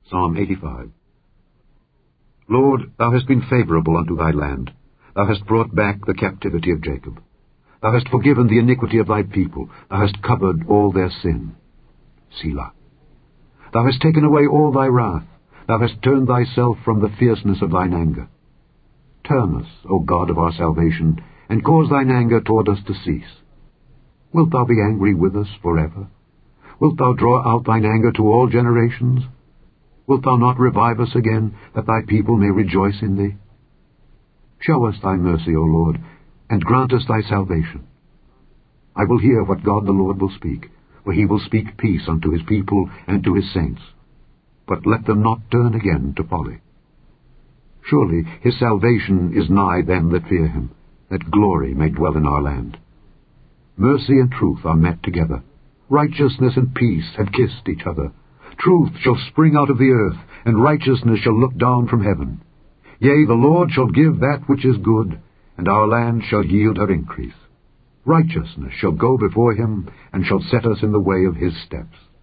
Psalm 85. Lord, thou hast been favorable unto thy land. Thou hast brought back the captivity of Jacob. Thou hast forgiven the iniquity of thy people. Thou hast covered all their sin. Selah. Thou hast taken away all thy wrath. Thou hast turned thyself from the fierceness of thine anger. Turn us, O God of our salvation, and cause thine anger toward us to cease. Wilt thou be angry with us forever? Wilt thou draw out thine anger to all generations? Wilt thou not revive us again, that thy people may rejoice in thee? Show us thy mercy, O Lord, and grant us thy salvation. I will hear what God the Lord will speak, for he will speak peace unto his people and to his saints. But let them not turn again to folly. Surely his salvation is nigh them that fear him, that glory may dwell in our land. Mercy and truth are met together. Righteousness and peace have kissed each other. Truth shall spring out of the earth, and righteousness shall look down from heaven. Yea, the Lord shall give that which is good, and our land shall yield her increase. Righteousness shall go before him, and shall set us in the way of his steps.